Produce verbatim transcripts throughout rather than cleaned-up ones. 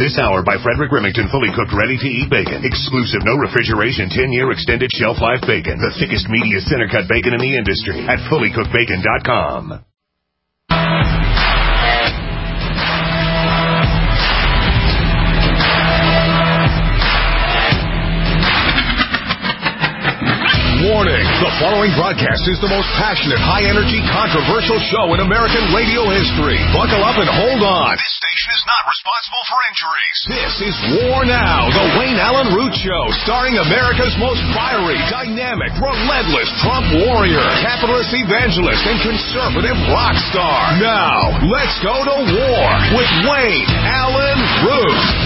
This hour by Frederick Remington, fully cooked, ready-to-eat bacon. Exclusive, no refrigeration, ten-year extended shelf life bacon. The thickest, meatiest, center-cut bacon in the industry at fully cooked bacon dot com. Warning, the following broadcast is the most passionate, high-energy, controversial show in American radio history. Buckle up and hold on. This station is not responsible for injuries. This is War Now, the Wayne Allen Root Show, starring America's most fiery, dynamic, relentless Trump warrior, capitalist evangelist, and conservative rock star. Now, let's go to war with Wayne Allen Root.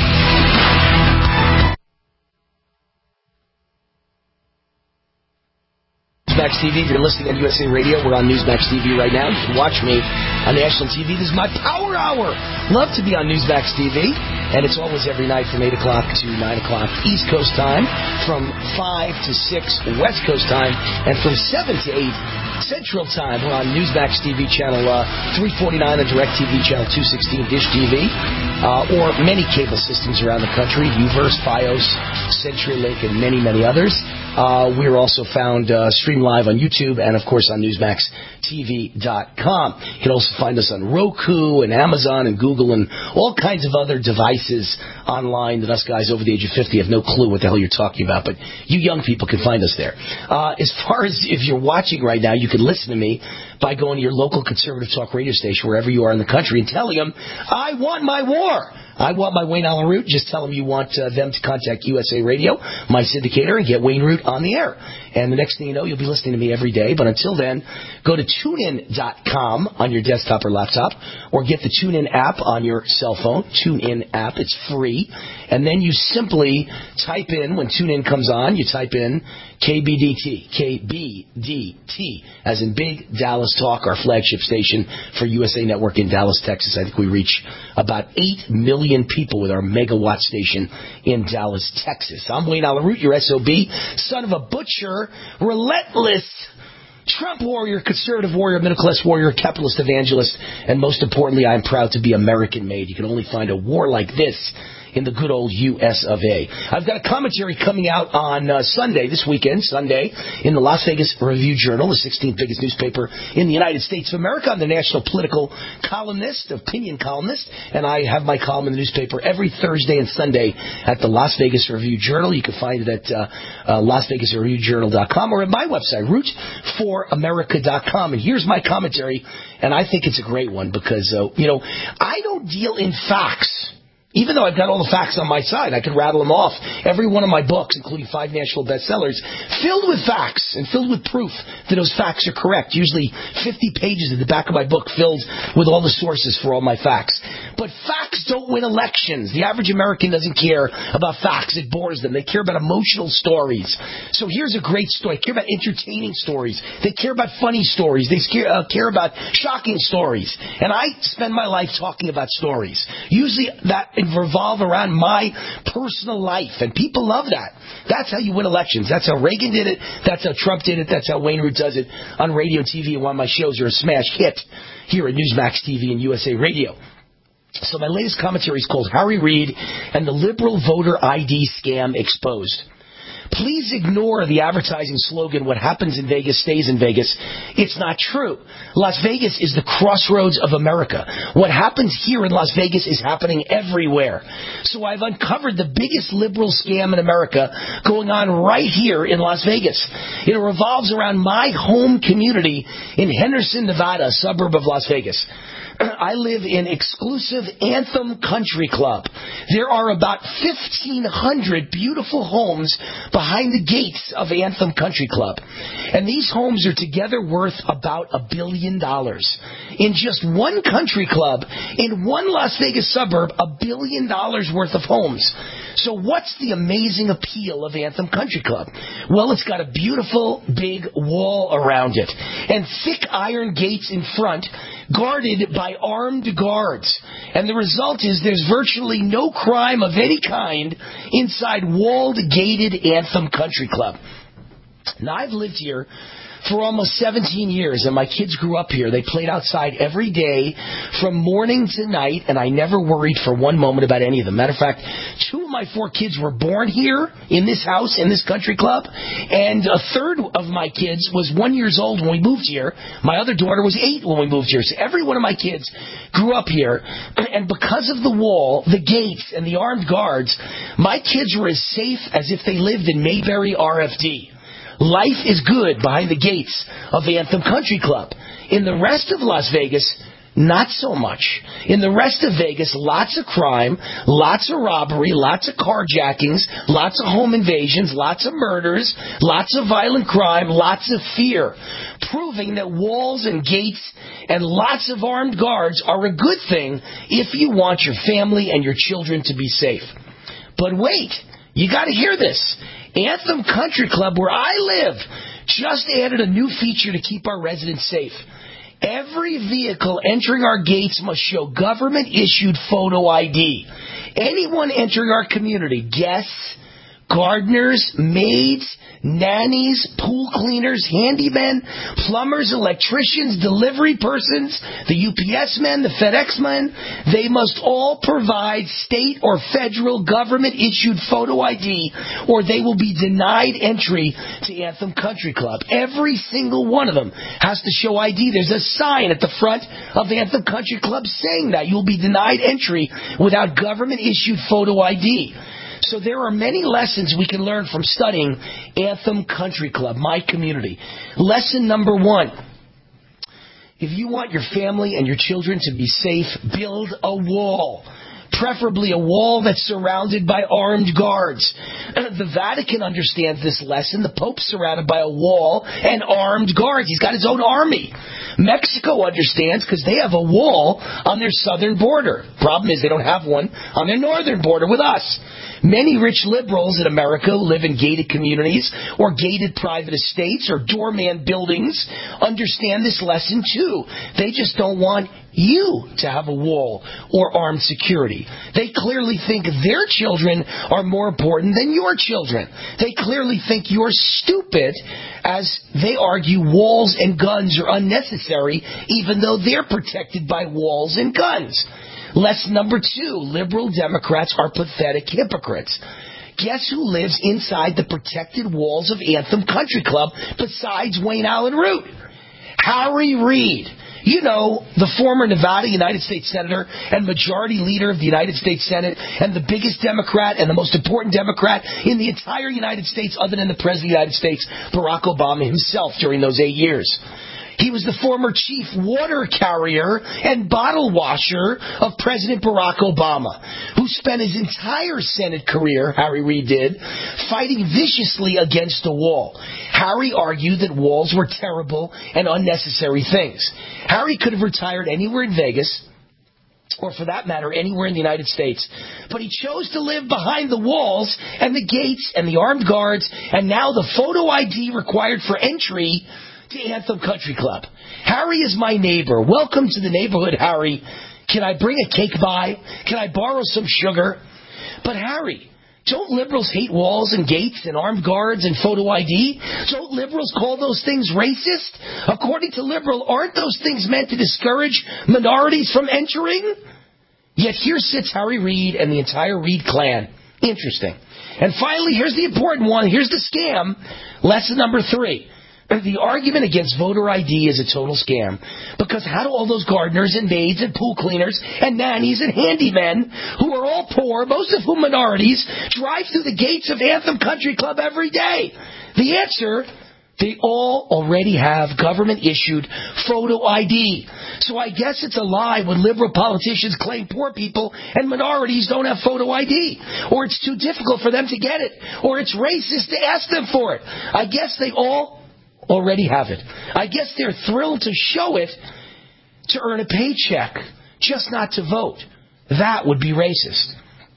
Newsmax T V. If you're listening on U S A Radio, we're on Newsmax T V right now. You can watch me on national T V. This is my Power Hour. Love to be on Newsmax T V. And it's always every night from eight o'clock to nine o'clock East Coast time, from five to six West Coast time, and from seven to eight Central time. We're on Newsmax T V channel uh, three forty-nine and DirecTV channel two sixteen Dish T V, uh, or many cable systems around the country, Uverse, Fios, CenturyLink, and many, many others. Uh, we're also found uh, streamed live on YouTube and, of course, on Newsmax T V dot com. You can also find us on Roku and Amazon and Google and all kinds of other devices online that us guys over the age of fifty have no clue what the hell you're talking about. But you young people can find us there. Uh, as far as if you're watching right now, you can listen to me by going to your local conservative talk radio station, wherever you are in the country, and telling them, I want my war. I want my Wayne Allen Root. Just tell them you want uh, them to contact U S A Radio, my syndicator, and get Wayne Root on the air. And the next thing you know, you'll be listening to me every day. But until then, go to tune in dot com on your desktop or laptop, or get the TuneIn app on your cell phone. TuneIn app, it's free. And then you simply type in, when TuneIn comes on, you type in K B D T, K B D T, as in Big Dallas Talk, our flagship station for U S A Network in Dallas, Texas. I think we reach about eight million people with our megawatt station in Dallas, Texas. I'm Wayne Allen Root, your S O B, son of a butcher, relentless Trump warrior, conservative warrior, middle-class warrior, capitalist evangelist, and most importantly, I'm proud to be American-made. You can only find a war like this in the good old U S of A. I've got a commentary coming out on uh, Sunday, this weekend, Sunday, in the Las Vegas Review-Journal, the sixteenth biggest newspaper in the United States of America. I'm the national political columnist, opinion columnist, and I have my column in the newspaper every Thursday and Sunday at the Las Vegas Review-Journal. You can find it at uh, uh, Las Vegas Review Journal dot com or at my website, root for america dot com. And here's my commentary, and I think it's a great one because, uh, you know, I don't deal in facts. Even though I've got all the facts on my side, I could rattle them off. Every one of my books, including five national bestsellers, filled with facts and filled with proof that those facts are correct. Usually fifty pages at the back of my book filled with all the sources for all my facts. But facts don't win elections. The average American doesn't care about facts. It bores them. They care about emotional stories. So here's a great story. They care about entertaining stories. They care about funny stories. They care, uh, care about shocking stories. And I spend my life talking about stories. Usually that revolve around my personal life, and people love that. That's how you win elections. That's how Reagan did it. That's how Trump did it. That's how Wayne Root does it on radio, T V, and one of my shows are a smash hit here at Newsmax T V and U S A Radio. So my latest commentary is called Harry Reid and the Liberal Voter I D Scam Exposed. Please ignore the advertising slogan, what happens in Vegas stays in Vegas. It's not true. Las Vegas is the crossroads of America. What happens here in Las Vegas is happening everywhere. So I've uncovered the biggest liberal scam in America going on right here in Las Vegas. It revolves around my home community in Henderson, Nevada, a suburb of Las Vegas. I live in exclusive Anthem Country Club. There are about fifteen hundred beautiful homes behind the gates of Anthem Country Club. And these homes are together worth about a billion dollars. In just one country club, in one Las Vegas suburb, a billion dollars worth of homes. So what's the amazing appeal of Anthem Country Club? Well, it's got a beautiful big wall around it and thick iron gates in front, guarded by armed guards. And the result is there's virtually no crime of any kind inside walled, gated Anthem Country Club. Now, I've lived here for almost seventeen years, and my kids grew up here. They played outside every day from morning to night, and I never worried for one moment about any of them. Matter of fact, two of my four kids were born here in this house, in this country club, and a third of my kids was one years old when we moved here. My other daughter was eight when we moved here. So every one of my kids grew up here, and because of the wall, the gates, and the armed guards, my kids were as safe as if they lived in Mayberry R F D. Life is good behind the gates of Anthem Country Club. In the rest of Las Vegas, not so much. In the rest of Vegas, lots of crime, lots of robbery, lots of carjackings, lots of home invasions, lots of murders, lots of violent crime, lots of fear, proving that walls and gates and lots of armed guards are a good thing if you want your family and your children to be safe. But wait, you got to hear this. Anthem Country Club, where I live, just added a new feature to keep our residents safe. Every vehicle entering our gates must show government-issued photo I D. Anyone entering our community, guests, gardeners, maids, nannies, pool cleaners, handymen, plumbers, electricians, delivery persons, the U P S men, the FedEx men, they must all provide state or federal government-issued photo I D, or they will be denied entry to Anthem Country Club. Every single one of them has to show I D. There's a sign at the front of Anthem Country Club saying that you'll be denied entry without government-issued photo I D. So there are many lessons we can learn from studying Anthem Country Club, my community. Lesson number one. If you want your family and your children to be safe, build a wall. Preferably a wall that's surrounded by armed guards. The Vatican understands this lesson. The Pope's surrounded by a wall and armed guards. He's got his own army. Mexico understands because they have a wall on their southern border. Problem is they don't have one on their northern border with us. Many rich liberals in America who live in gated communities or gated private estates or doorman buildings understand this lesson too. They just don't want you to have a wall or armed security. They clearly think their children are more important than your children. They clearly think you're stupid, as they argue walls and guns are unnecessary even though they're protected by walls and guns. Lesson number two, liberal Democrats are pathetic hypocrites. Guess who lives inside the protected walls of Anthem Country Club besides Wayne Allen Root? Harry Reid. You know, the former Nevada United States Senator and Majority Leader of the United States Senate and the biggest Democrat and the most important Democrat in the entire United States other than the President of the United States, Barack Obama himself, during those eight years. He was the former chief water carrier and bottle washer of President Barack Obama, who spent his entire Senate career, Harry Reid did, fighting viciously against the wall. Harry argued that walls were terrible and unnecessary things. Harry could have retired anywhere in Vegas, or for that matter, anywhere in the United States. But he chose to live behind the walls and the gates and the armed guards, and now the photo I D required for entry to Anthem Country Club. Harry is my neighbor. Welcome to the neighborhood, Harry. Can I bring a cake by? Can I borrow some sugar? But Harry, don't liberals hate walls and gates and armed guards and photo I D? Don't liberals call those things racist? According to liberal, aren't those things meant to discourage minorities from entering? Yet here sits Harry Reid and the entire Reid clan. Interesting. And finally, here's the important one. Here's the scam. Lesson number three. The argument against voter I D is a total scam. Because how do all those gardeners and maids and pool cleaners and nannies and handymen, who are all poor, most of whom minorities, drive through the gates of Anthem Country Club every day? The answer, they all already have government-issued photo I D. So I guess it's a lie when liberal politicians claim poor people and minorities don't have photo I D. Or it's too difficult for them to get it. Or it's racist to ask them for it. I guess they all already have it. I guess they're thrilled to show it to earn a paycheck, just not to vote. That would be racist.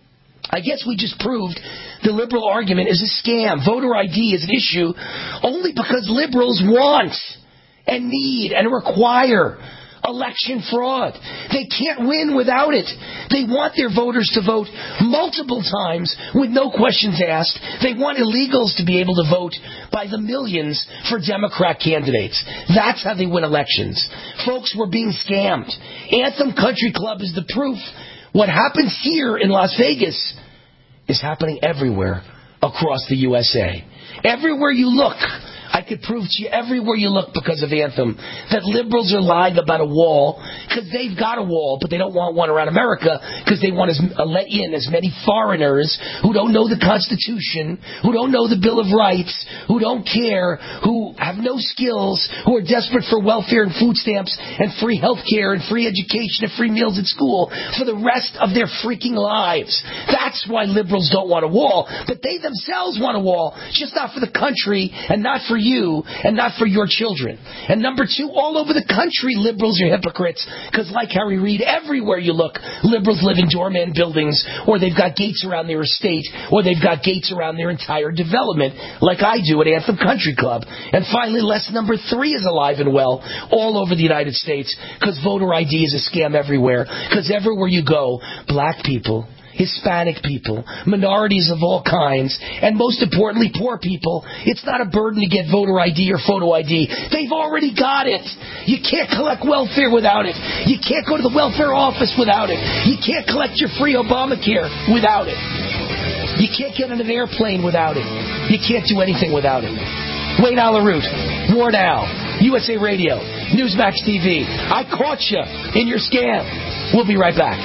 I guess we just proved the liberal argument is a scam. Voter I D is an issue only because liberals want and need and require election fraud. They can't win without it. They want their voters to vote multiple times with no questions asked. They want illegals to be able to vote by the millions for Democrat candidates. That's how they win elections. Folks, we're being scammed. Anthem Country Club is the proof. What happens here in Las Vegas is happening everywhere across the U S A. Everywhere you look, I could prove to you everywhere you look because of Anthem that liberals are lying about a wall because they've got a wall, but they don't want one around America because they want to uh, let in as many foreigners who don't know the Constitution, who don't know the Bill of Rights, who don't care, who have no skills, who are desperate for welfare and food stamps and free health care and free education and free meals at school for the rest of their freaking lives. That's why liberals don't want a wall, but they themselves want a wall, just not for the country and not for you and not for your children. And number two, all over the country, liberals are hypocrites because, like Harry Reid, everywhere you look, liberals live in doorman buildings, or they've got gates around their estate, or they've got gates around their entire development, like I do at Anthem Country Club. And finally, lesson number three is alive and well all over the United States because voter I D is a scam everywhere. Because everywhere you go, black people, Hispanic people, minorities of all kinds, and most importantly, poor people, it's not a burden to get voter I D or photo I D. They've already got it. You can't collect welfare without it. You can't go to the welfare office without it. You can't collect your free Obamacare without it. You can't get on an airplane without it. You can't do anything without it. Wayne Allyn Root, Ward Al, U S A Radio, Newsmax T V. I caught you in your scam. We'll be right back.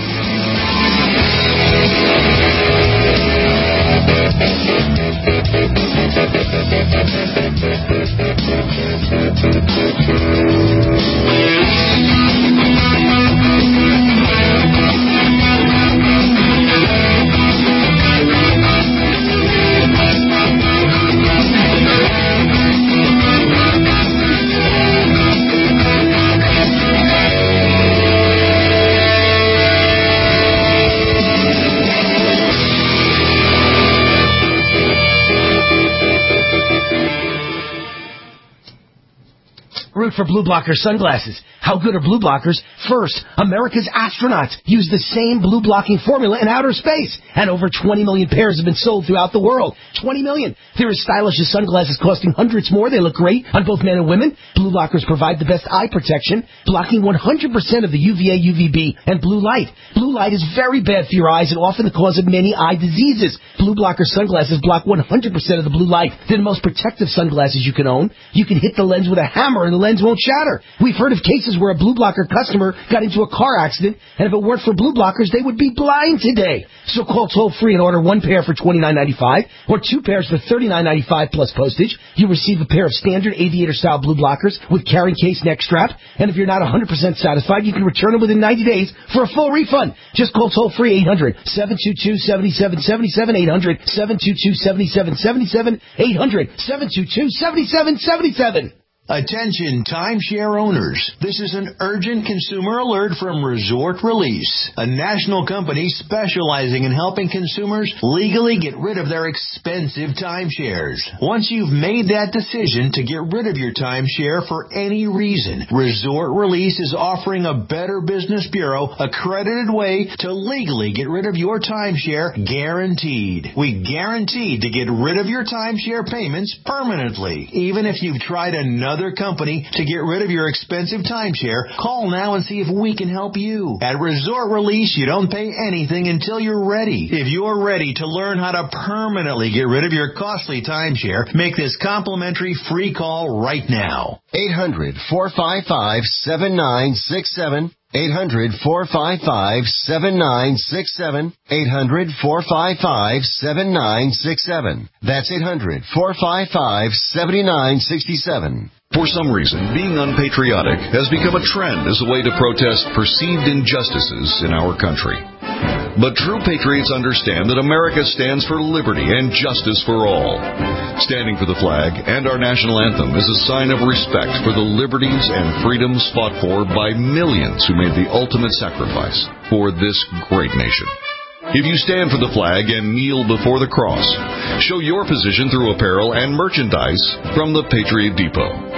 Root for Blue Blocker sunglasses. How good are blue blockers? First, America's astronauts use the same blue blocking formula in outer space, and over twenty million pairs have been sold throughout the world. twenty million. They're as stylish as sunglasses costing hundreds more. They look great on both men and women. Blue blockers provide the best eye protection, blocking one hundred percent of the U V A, U V B, and blue light. Blue light is very bad for your eyes and often the cause of many eye diseases. Blue blocker sunglasses block one hundred percent of the blue light. They're the most protective sunglasses you can own. You can hit the lens with a hammer and the lens won't shatter. We've heard of cases where a blue blocker customer got into a car accident, and if it weren't for blue blockers, they would be blind today. So call toll-free and order one pair for twenty-nine ninety-five or two pairs for thirty-nine ninety-five plus postage. You receive a pair of standard aviator-style blue blockers with carrying case neck strap, and if you're not one hundred percent satisfied, you can return them within ninety days for a full refund. Just call toll-free eight hundred, seven two two, seven seven seven seven, eight hundred, seven two two, seven seven seven seven, eight hundred, seven two two, seven seven seven seven. Attention timeshare owners. This is an urgent consumer alert from Resort Release, a national company specializing in helping consumers legally get rid of their expensive timeshares. Once you've made that decision to get rid of your timeshare for any reason, Resort Release is offering a Better Business Bureau accredited way to legally get rid of your timeshare, guaranteed. We guarantee to get rid of your timeshare payments permanently. Even if you've tried another company to get rid of your expensive timeshare, call now and see if we can help you. At Resort Release, you don't pay anything until you're ready. If you're ready to learn how to permanently get rid of your costly timeshare, make this complimentary free call right now. eight hundred, four five five, seven nine six seven. eight hundred, four five five, seven nine six seven. eight hundred, four five five, seven nine six seven. That's eight hundred, four five five, seven nine six seven. For some reason, being unpatriotic has become a trend as a way to protest perceived injustices in our country. But true patriots understand that America stands for liberty and justice for all. Standing for the flag and our national anthem is a sign of respect for the liberties and freedoms fought for by millions who made the ultimate sacrifice for this great nation. If you stand for the flag and kneel before the cross, show your position through apparel and merchandise from the Patriot Depot.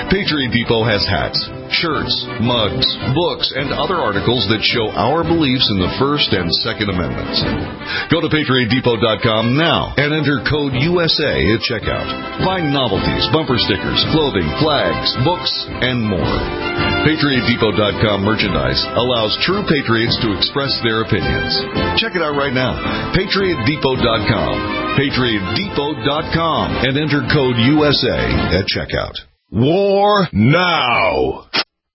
Patriot Depot has hats, shirts, mugs, books, and other articles that show our beliefs in the First and Second Amendments. Go to patriot depot dot com now and enter code U S A at checkout. Find novelties, bumper stickers, clothing, flags, books, and more. patriot depot dot com merchandise allows true patriots to express their opinions. Check it out right now. patriot depot dot com. patriot depot dot com and enter code U S A at checkout. War now!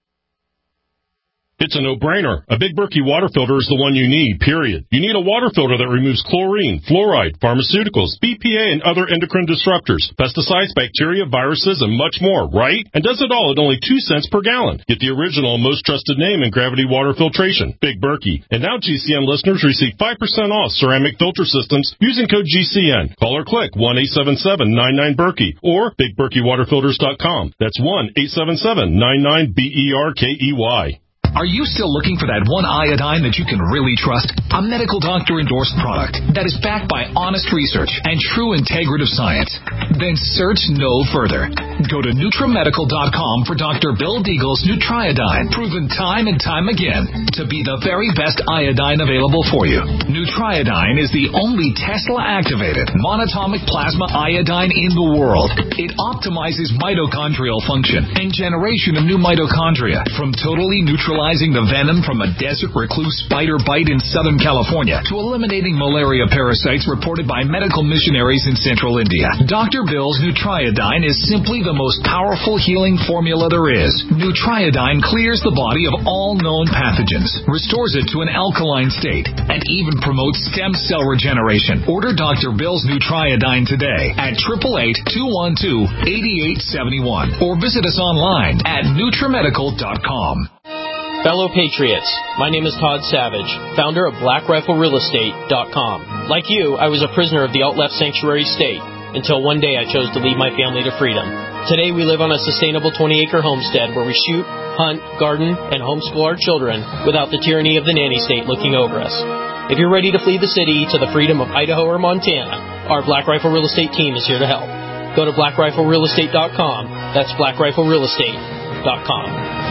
It's a no-brainer. A Big Berkey water filter is the one you need, period. You need a water filter that removes chlorine, fluoride, pharmaceuticals, B P A, and other endocrine disruptors, pesticides, bacteria, viruses, and much more, right? And does it all at only two cents per gallon. Get the original and most trusted name in gravity water filtration, Big Berkey. And now G C N listeners receive five percent off ceramic filter systems using code G C N. Call or click one eight seven seven nine nine Berkey or big berkey water filters dot com. That's one eight seven seven nine nine B E R K E Y. Are you still looking for that one iodine that you can really trust? A medical doctor-endorsed product that is backed by honest research and true integrative science? Then search no further. Go to nutramedical dot com for Doctor Bill Deagle's Nutriodine, proven time and time again to be the very best iodine available for you. Nutriodine is the only Tesla-activated monatomic plasma iodine in the world. It optimizes mitochondrial function and generation of new mitochondria from totally neutralizing the venom from a desert recluse spider bite in Southern California to eliminating malaria parasites reported by medical missionaries in central India. Doctor Bill's Nutriodine is simply the most powerful healing formula there is. Nutriodine clears the body of all known pathogens, restores it to an alkaline state, and even promotes stem cell regeneration. Order Doctor Bill's Nutriodine today at eight eight eight, two one two, eight eight seven one or visit us online at nutramedical dot com. Fellow Patriots, my name is Todd Savage, founder of black rifle real estate dot com. Like you, I was a prisoner of the alt-left sanctuary state until one day I chose to lead my family to freedom. Today we live on a sustainable twenty-acre homestead where we shoot, hunt, garden, and homeschool our children without the tyranny of the nanny state looking over us. If you're ready to flee the city to the freedom of Idaho or Montana, our Black Rifle Real Estate team is here to help. Go to black rifle real estate dot com. That's black rifle real estate dot com.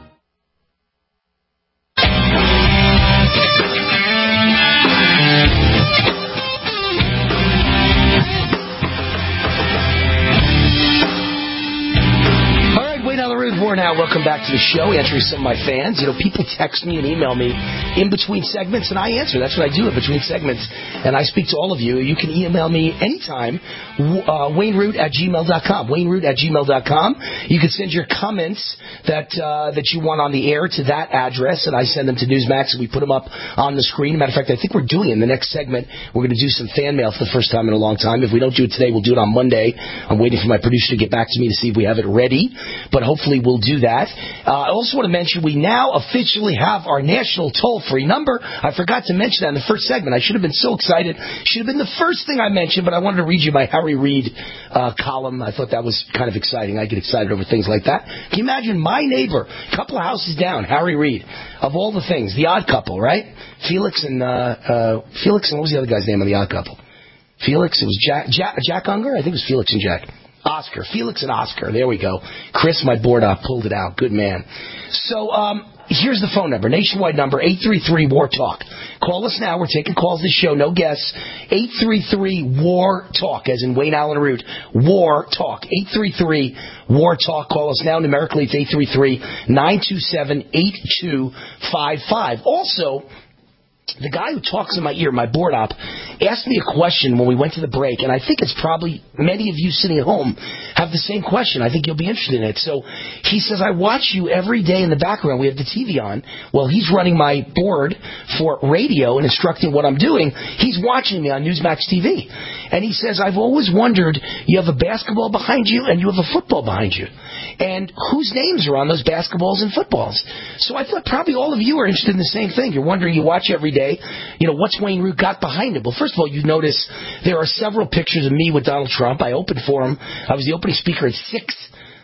Now, welcome back to the show. Answering some of my fans. You know, people text me and email me in between segments, and I answer. That's what I do in between segments, and I speak to all of you. You can email me anytime, uh, Wayne Root at gmail dot com. Wayne Root at gmail dot com. You can send your comments that uh, that you want on the air to that address, and I send them to Newsmax, and we put them up on the screen. Matter of fact, I think we're doing in the next segment, we're going to do some fan mail for the first time in a long time. If we don't do it today, we'll do it on Monday. I'm waiting for my producer to get back to me to see if we have it ready, but hopefully we'll do that. Uh, I also want to mention we now officially have our national toll-free number. I forgot to mention that in the first segment. I should have been so excited. Should have been the first thing I mentioned, but I wanted to read you my Harry Reid uh, column. I thought that was kind of exciting. I get excited over things like that. Can you imagine my neighbor, a couple of houses down, Harry Reid, of all the things, the Odd Couple, right? Felix and uh, uh, Felix and what was the other guy's name on the Odd Couple? Felix. It was Jack, Jack, Jack Unger. I think it was Felix and Jack. Oscar. Felix and Oscar. There we go. Chris, my board up, pulled it out. Good man. So, um, here's the phone number. Nationwide number, eight three three, W A R, TALK. Call us now. We're taking calls this show. No guests. eight three three, W A R, TALK, as in Wayne Allen Root. W A R, TALK. eight three three, W A R, TALK. Call us now. Numerically, it's eight three three, nine two seven, eight two five five. Also, the guy who talks in my ear, my board op, asked me a question when we went to the break, and I think it's probably many of you sitting at home have the same question. I think you'll be interested in it. So he says, I watch you every day in the background. We have the T V on. Well, he's running my board for radio and instructing what I'm doing. He's watching me on Newsmax T V. And he says, I've always wondered, you have a basketball behind you and you have a football behind you. And whose names are on those basketballs and footballs? So I thought probably all of you are interested in the same thing. You're wondering, you watch every day, you know, what's Wayne Root got behind him? Well, first of all, you notice there are several pictures of me with Donald Trump. I opened for him. I was the opening speaker at six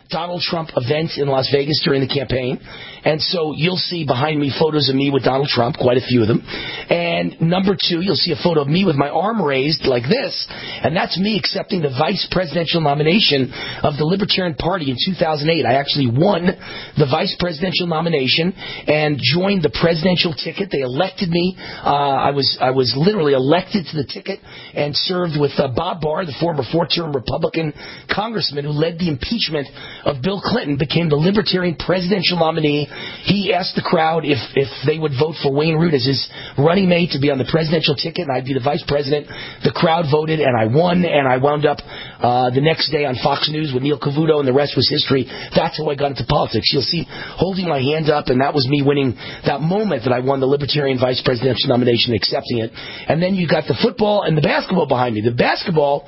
Donald Trump event in Las Vegas during the campaign. And so you'll see behind me photos of me with Donald Trump, quite a few of them. And number two, you'll see a photo of me with my arm raised like this. And that's me accepting the vice presidential nomination of the Libertarian Party in two thousand eight. I actually won the vice presidential nomination and joined the presidential ticket. They elected me. Uh, I was I was literally elected to the ticket and served with uh, Bob Barr, the former four-term Republican congressman who led the impeachment of Bill Clinton, became the Libertarian presidential nominee. He asked the crowd if, if they would vote for Wayne Root as his running mate to be on the presidential ticket, and I'd be the vice president. The crowd voted, and I won, and I wound up uh, the next day on Fox News with Neil Cavuto, and the rest was history. That's how I got into politics. You'll see holding my hand up, and that was me winning that moment that I won the Libertarian vice presidential nomination, accepting it. And then you got the football and the basketball behind me. The basketball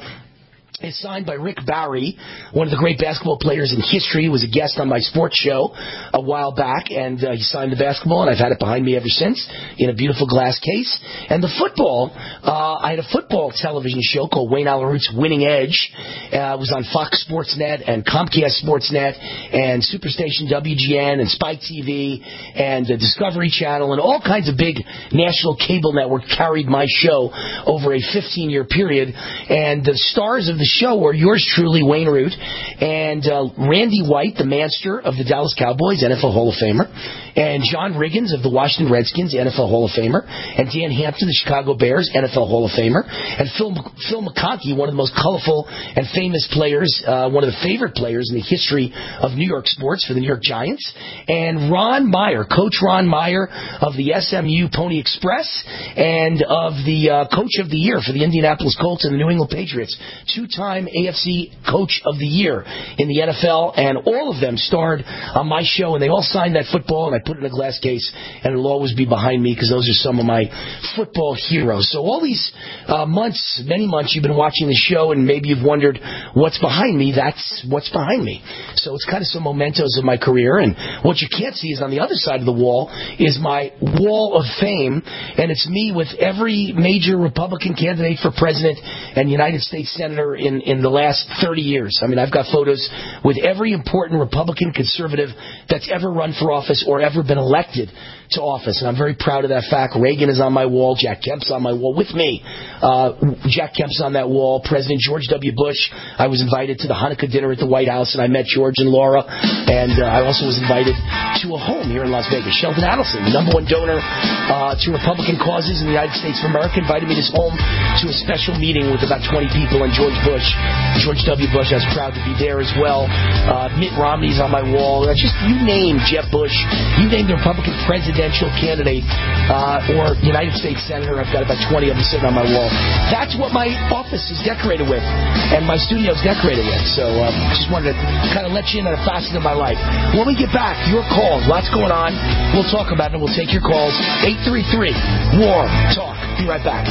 is signed by Rick Barry, one of the great basketball players in history. He was a guest on my sports show a while back, and uh, he signed the basketball, and I've had it behind me ever since in a beautiful glass case. And the football, uh, I had a football television show called Wayne Allyn Root's Winning Edge. Uh, it was on Fox Sports Net and Comcast Sports Net and Superstation W G N and Spike T V and the Discovery Channel, and all kinds of big national cable network carried my show over a fifteen-year period. And the stars of the show were yours truly, Wayne Root, and uh, Randy White, the Manster of the Dallas Cowboys, N F L Hall of Famer, and John Riggins of the Washington Redskins, N F L Hall of Famer, and Dan Hampton, the Chicago Bears, N F L Hall of Famer, and Phil Phil McConkey, one of the most colorful and famous players, uh, one of the favorite players in the history of New York sports for the New York Giants, and Ron Meyer, Coach Ron Meyer of the S M U Pony Express, and of the uh, Coach of the Year for the Indianapolis Colts and the New England Patriots, two-time A F C Coach of the Year in the N F L, and all of them starred on my show, and they all signed that football, and I put it in a glass case, and it'll always be behind me because those are some of my football heroes. So all these uh, months, many months, you've been watching the show, and maybe you've wondered what's behind me. That's what's behind me. So it's kind of some mementos of my career, and what you can't see is on the other side of the wall is my wall of fame, and it's me with every major Republican candidate for president and United States Senator in, in the last thirty years. I mean, I've got photos with every important Republican conservative that's ever run for office or ever been elected to office, and I'm very proud of that fact. Reagan is on my wall. Jack Kemp's on my wall with me. Uh, Jack Kemp's on that wall. President George W. Bush. I was invited to the Hanukkah dinner at the White House, and I met George and Laura, and uh, I also was invited to a home here in Las Vegas. Sheldon Adelson, the number one donor uh, to Republican causes in the United States of America, invited me to his home to a special meeting with about twenty people, and George Bush, George W. Bush, I was proud to be there as well. Uh, Mitt Romney's on my wall. Just you name Jeb Bush, you name the Republican presidential candidate uh, or United States Senator, I've got about twenty of them sitting on my wall. That's what my office is decorated with, and my studio is decorated with. So uh, just wanted to kind of let you in on a facet of my life. When we get back, your calls, lots going on. We'll talk about it, and we'll take your calls. eight three three, W A R, TALK. Be right back.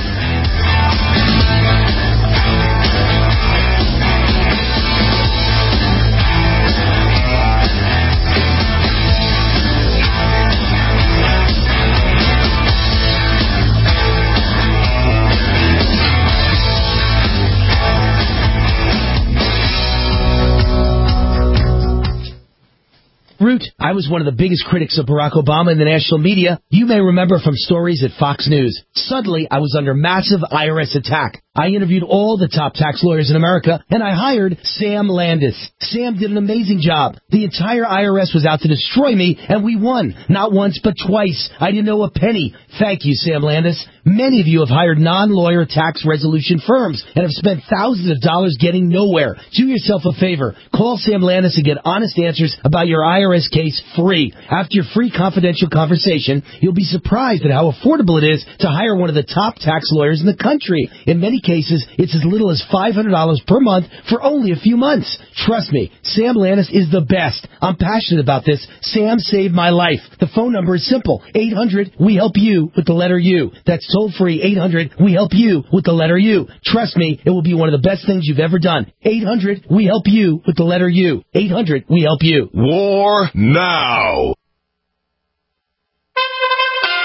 Root, I was one of the biggest critics of Barack Obama in the national media. You may remember from stories at Fox News. Suddenly, I was under massive I R S attack. I interviewed all the top tax lawyers in America, and I hired Sam Landis. Sam did an amazing job. The entire I R S was out to destroy me, and we won. Not once, but twice. I didn't owe a penny. Thank you, Sam Landis. Many of you have hired non-lawyer tax resolution firms and have spent thousands of dollars getting nowhere. Do yourself a favor. Call Sam Landis and get honest answers about your I R S case free. After your free confidential conversation, you'll be surprised at how affordable it is to hire one of the top tax lawyers in the country. In many cases, it's as little as five hundred dollars per month for only a few months. Trust me, Sam Landis is the best. I'm passionate about this. Sam saved my life. The phone number is simple. eight hundred, we help you with the letter U. That's toll free. eight hundred, we help you with the letter U. Trust me, it will be one of the best things you've ever done. eight hundred, we help you with the letter U. eight hundred, we help you. War now.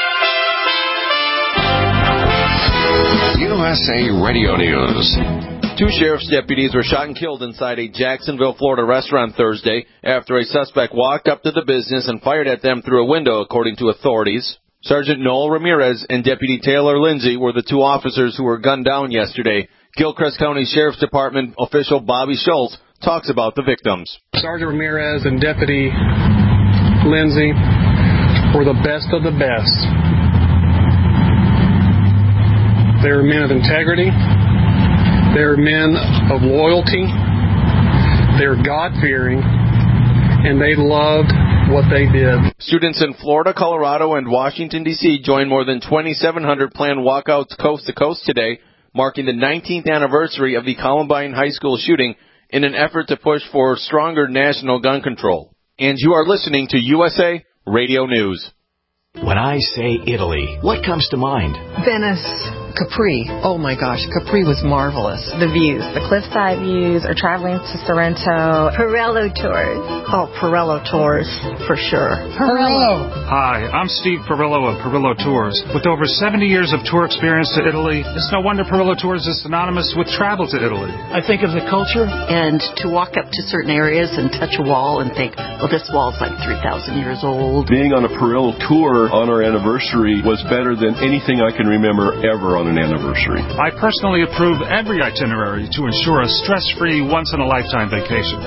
U S A Radio News. Two sheriff's deputies were shot and killed inside a Jacksonville, Florida restaurant Thursday after a suspect walked up to the business and fired at them through a window, according to authorities. Sergeant Noel Ramirez and Deputy Taylor Lindsay were the two officers who were gunned down yesterday. Gilchrist County Sheriff's Department official Bobby Schultz talks about the victims. Sergeant Ramirez and Deputy Lindsay were the best of the best. They were men of integrity. They were men of loyalty. They were God-fearing, and they loved what they did. Students in Florida, Colorado, and Washington, D C joined more than twenty-seven hundred planned walkouts coast to coast today, marking the nineteenth anniversary of the Columbine High School shooting in an effort to push for stronger national gun control. And you are listening to U S A Radio News. When I say Italy, what comes to mind? Venice. Capri. Oh my gosh, Capri was marvelous. The views, the cliffside views, or traveling to Sorrento. Pirello Tours. Oh, Pirello Tours, for sure. Pirello. Hi, I'm Steve Pirillo of Pirillo Tours. With over seventy years of tour experience to Italy, it's no wonder Pirillo Tours is synonymous with travel to Italy. I think of the culture. And to walk up to certain areas and touch a wall and think, well, this wall's like three thousand years old. Being on a Pirillo tour on our anniversary was better than anything I can remember ever on an anniversary. I personally approve every itinerary to ensure a stress-free, once-in-a-lifetime vacation.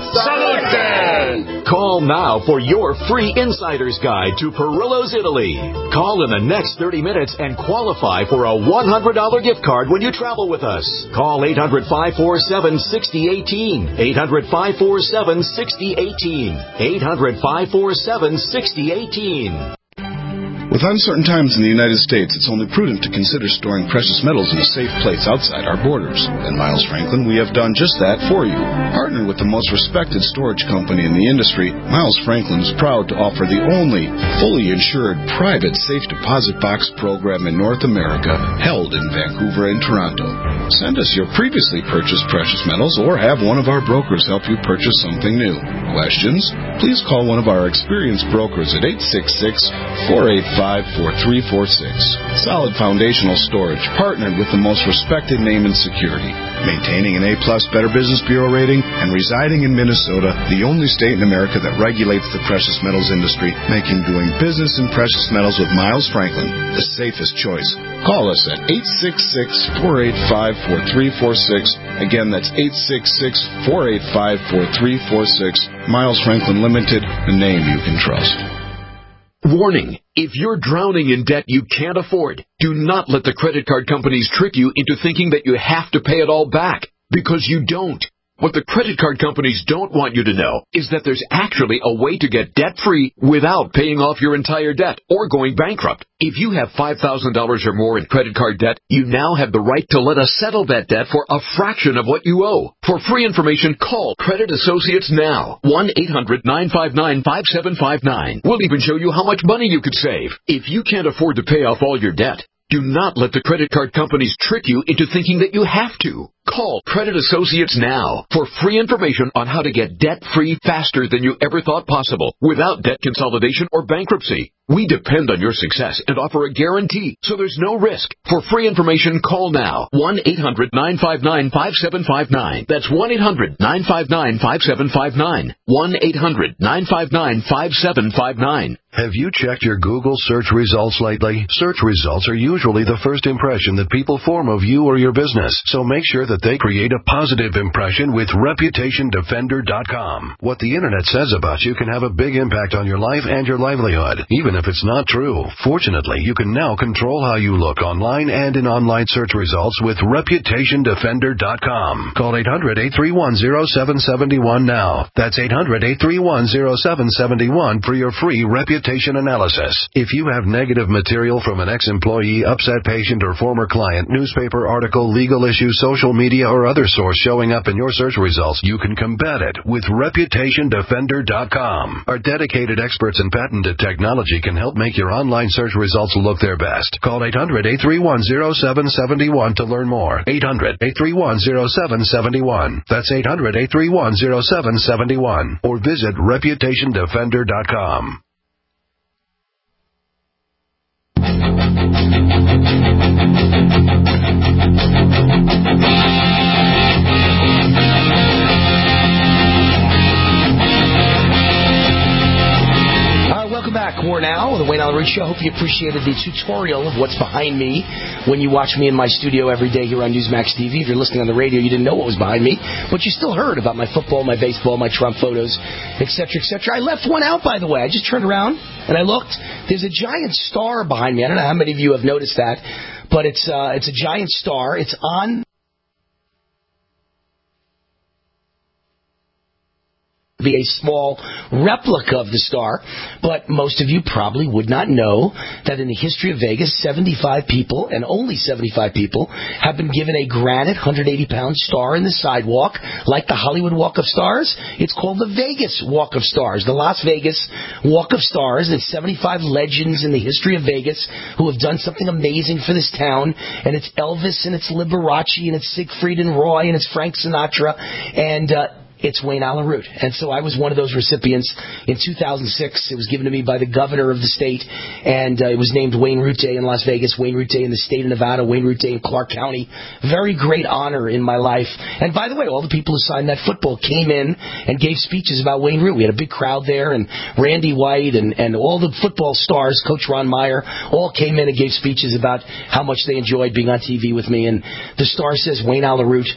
Salute! Call now for your free insider's guide to Pirillo's Italy. Call in the next thirty minutes and qualify for a one hundred dollars gift card when you travel with us. Call eight hundred, five four seven, six zero one eight. eight hundred, five four seven, six zero one eight. eight hundred, five four seven, six zero one eight. With uncertain times in the United States, it's only prudent to consider storing precious metals in a safe place outside our borders. At Miles Franklin, we have done just that for you. Partnered with the most respected storage company in the industry, Miles Franklin is proud to offer the only fully insured private safe deposit box program in North America, held in Vancouver and Toronto. Send us your previously purchased precious metals or have one of our brokers help you purchase something new. Questions? Please call one of our experienced brokers at eight six six, four eight five, four three four six. Solid foundational storage, partnered with the most respected name in security. Maintaining an A-plus Better Business Bureau rating and residing in Minnesota, the only state in America that regulates the precious metals industry, making doing business in precious metals with Miles Franklin the safest choice. Call us at eight six six, four eight five, four three four six. Again, that's eight six six, four eight five, four three four six. Miles Franklin Limited, the name you can trust. Warning, if you're drowning in debt you can't afford, do not let the credit card companies trick you into thinking that you have to pay it all back, because you don't. What the credit card companies don't want you to know is that there's actually a way to get debt-free without paying off your entire debt or going bankrupt. If you have five thousand dollars or more in credit card debt, you now have the right to let us settle that debt for a fraction of what you owe. For free information, call Credit Associates now. one eight hundred, nine five nine, five seven five nine. We'll even show you how much money you could save. If you can't afford to pay off all your debt, do not let the credit card companies trick you into thinking that you have to. Call Credit Associates now for free information on how to get debt-free faster than you ever thought possible without debt consolidation or bankruptcy. We depend on your success and offer a guarantee, so there's no risk. For free information, call now. one eight hundred, nine five nine, five seven five nine. That's one eight hundred, nine five nine, five seven five nine. one eight hundred, nine five nine, five seven five nine. Have you checked your Google search results lately? Search results are usually the first impression that people form of you or your business, so make sure that they create a positive impression with Reputation Defender dot com. What the Internet says about you can have a big impact on your life and your livelihood, even if it's not true. Fortunately, you can now control how you look online and in online search results with Reputation Defender dot com. Call eight hundred, eight three one, zero seven seven one now. That's eight hundred, eight three one, zero seven seven one for your free reputation analysis. If you have negative material from an ex-employee, upset patient, or former client, newspaper article, legal issue, social media, or other source showing up in your search results, you can combat it with Reputation Defender dot com. Our dedicated experts in patented technology can help make your online search results look their best. Call eight hundred, eight three one, zero seven seven one to learn more. eight hundred, eight three one, zero seven seven one. That's eight hundred, eight three one, zero seven seven one. Or visit Reputation Defender dot com. Root Show. Hope you appreciated the tutorial of what's behind me when you watch me in my studio every day here on Newsmax T V. If you're listening on the radio, you didn't know what was behind me, but you still heard about my football, my baseball, my Trump photos, et cetera, et cetera. I left one out, by the way. I just turned around and I looked. There's a giant star behind me. I don't know how many of you have noticed that, but it's uh, it's a giant star. It's on be a small replica of the star, but most of you probably would not know that in the history of Vegas, seventy-five people, and only seventy-five people, have been given a granite one hundred eighty pound star in the sidewalk, like the Hollywood Walk of Stars. It's called the Vegas Walk of Stars, the Las Vegas Walk of Stars. It's seventy-five legends in the history of Vegas who have done something amazing for this town, and it's Elvis, and it's Liberace, and it's Siegfried and Roy, and it's Frank Sinatra, and uh, it's Wayne Allyn Root. And so I was one of those recipients in two thousand six. It was given to me by the governor of the state, and uh, it was named Wayne Root Day in Las Vegas, Wayne Root Day in the state of Nevada, Wayne Root Day in Clark County. Very great honor in my life. And by the way, all the people who signed that football came in and gave speeches about Wayne Root. We had a big crowd there, and Randy White and, and all the football stars, Coach Ron Meyer, all came in and gave speeches about how much they enjoyed being on T V with me. And the star says Wayne Allyn Root,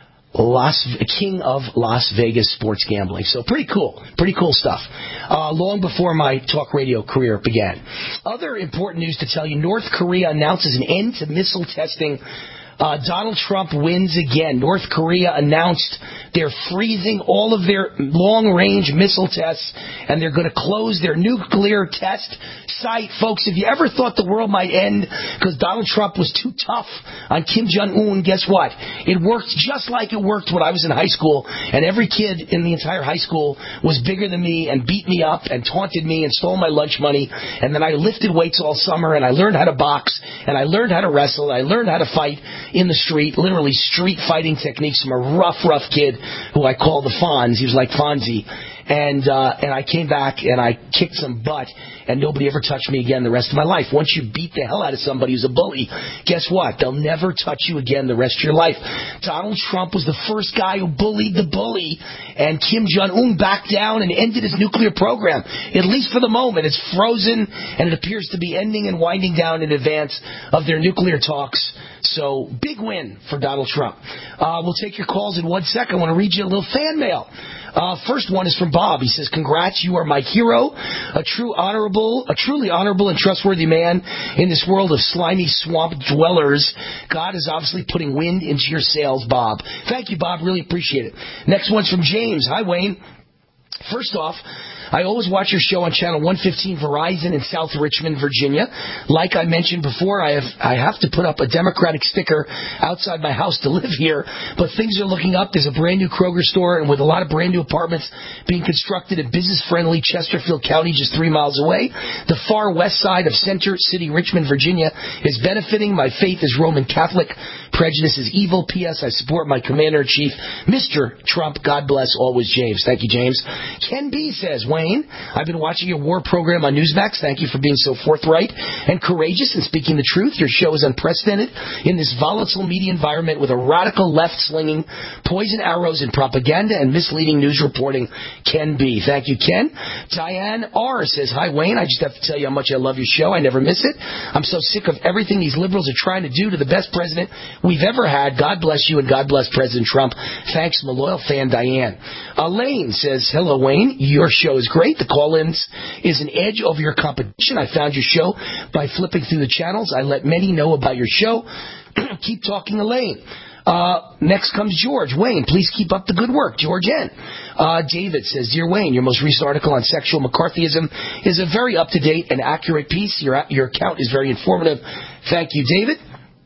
Las, King of Las Vegas sports gambling. So pretty cool. Pretty cool stuff. Uh, long before my talk radio career began. Other important news to tell you, North Korea announces an end to missile testing. Uh, Donald Trump wins again. North Korea announced they're freezing all of their long-range missile tests, and they're going to close their nuclear test site. Folks, if you ever thought the world might end because Donald Trump was too tough on Kim Jong-un, guess what? It worked just like it worked when I was in high school, and every kid in the entire high school was bigger than me and beat me up and taunted me and stole my lunch money. And then I lifted weights all summer, and I learned how to box, and I learned how to wrestle, and I learned how to fight in the street, literally street fighting techniques from a rough, rough kid who I call the Fonz. He was like Fonzie. And uh, and I came back and I kicked some butt, and nobody ever touched me again the rest of my life. Once you beat the hell out of somebody who's a bully, guess what? They'll never touch you again the rest of your life. Donald Trump was the first guy who bullied the bully, and Kim Jong-un backed down and ended his nuclear program. At least for the moment. It's frozen, and it appears to be ending and winding down in advance of their nuclear talks. So, big win for Donald Trump. Uh, we'll take your calls in one second. I want to read you a little fan mail. Uh, first one is from Bob. He says, "Congrats, you are my hero, a true honorable, a truly honorable and trustworthy man in this world of slimy swamp dwellers. God is obviously putting wind into your sails, Bob." Thank you, Bob. Really appreciate it. Next one's from James. "Hi, Wayne. First off, I always watch your show on Channel one fifteen Verizon in South Richmond, Virginia. Like I mentioned before, I have I have to put up a Democratic sticker outside my house to live here, but things are looking up. There's a brand new Kroger store, and with a lot of brand new apartments being constructed in business-friendly Chesterfield County, just three miles away, the far west side of Center City, Richmond, Virginia, is benefiting. My faith is Roman Catholic. Prejudice is evil. P S. I support my Commander-in-Chief, Mister Trump. God bless always, James." Thank you, James. Ken B. says, "Wayne, I've been watching your war program on Newsmax. Thank you for being so forthright and courageous and speaking the truth. Your show is unprecedented in this volatile media environment with a radical left slinging poison arrows in propaganda and misleading news reporting." Ken B. Thank you, Ken. Diane R. says, "Hi, Wayne. I just have to tell you how much I love your show. I never miss it. I'm so sick of everything these liberals are trying to do to the best president we've ever had. God bless you and God bless President Trump. Thanks, my loyal fan, Diane." Elaine says, "Hello, Wayne. Your show is great. The call-ins is an edge over your competition. I found your show by flipping through the channels. I let many know about your show. Keep talking, Elaine." Uh, next comes George. "Wayne, please keep up the good work." George N. Uh, David says, "Dear Wayne, your most recent article on sexual McCarthyism is a very up-to-date and accurate piece. Your, your account is very informative." Thank you, David.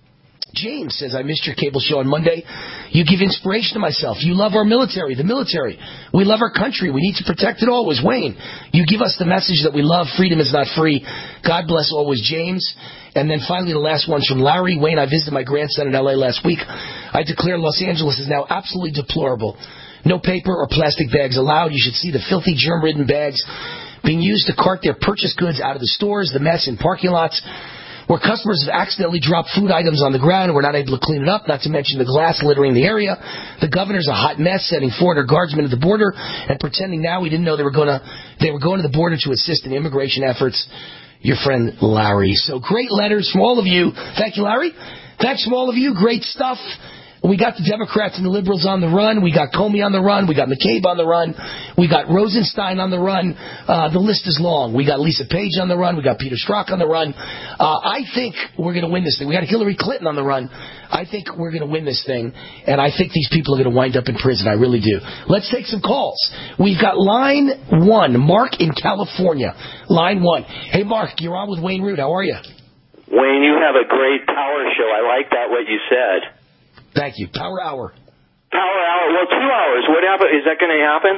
James says, "I missed your cable show on Monday. You give inspiration to myself. You love our military, the military. We love our country. We need to protect it always. Wayne, you give us the message that we love. Freedom is not free. God bless always, James." And then finally, the last one's from Larry. "Wayne, I visited my grandson in L A last week. I declare Los Angeles is now absolutely deplorable. No paper or plastic bags allowed. You should see the filthy, germ-ridden bags being used to cart their purchased goods out of the stores, the mess in parking lots, where customers have accidentally dropped food items on the ground and were not able to clean it up, not to mention the glass littering the area. The governor's a hot mess, sending four hundred guardsmen to the border and pretending now we didn't know they were going to they were going to the border to assist in immigration efforts. your friend Larry. So great letters from all of you. Thank you, Larry. Thanks from all of you. Great stuff. We got the Democrats and the liberals on the run. We got Comey on the run. We got McCabe on the run. We got Rosenstein on the run. Uh, the list is long. We got Lisa Page on the run. We got Peter Strzok on the run. Uh, I think we're going to win this thing. We got Hillary Clinton on the run. I think we're going to win this thing, and I think these people are going to wind up in prison. I really do. Let's take some calls. We've got line one, Mark in California. Line one. Hey, Mark, you're on with Wayne Root. How are you? Wayne, you have a great power show. I like that, what you said. Thank you. Power Hour. Power Hour. Well, two hours. What happened? Is that going to happen?